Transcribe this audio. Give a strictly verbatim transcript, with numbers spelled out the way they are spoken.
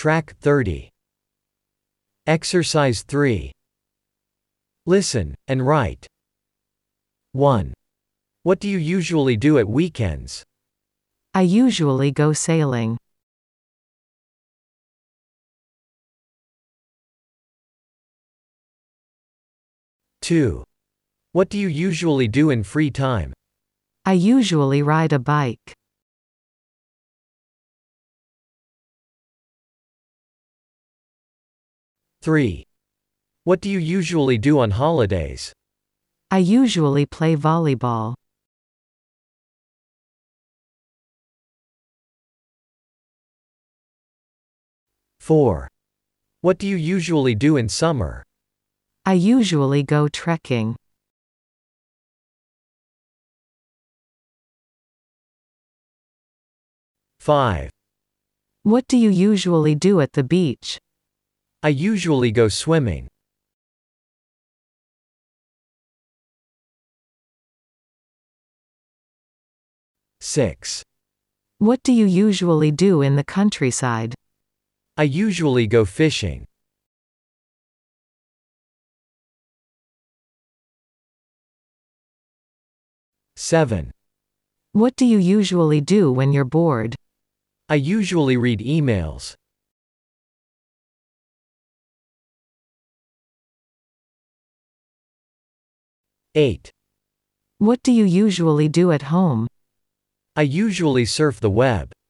Track thirty. Exercise three. Listen, and write. one. What do you usually do at weekends? I usually go sailing. two. What do you usually do in free time? I usually ride a bike. three. What do you usually do on holidays? I usually play volleyball. four. What do you usually do in summer? I usually go trekking. five. What do you usually do at the beach? I usually go swimming. six. What do you usually do in the countryside? I usually go fishing. seven. What do you usually do when you're bored? I usually read emails. eight. What do you usually do at home? I usually surf the web.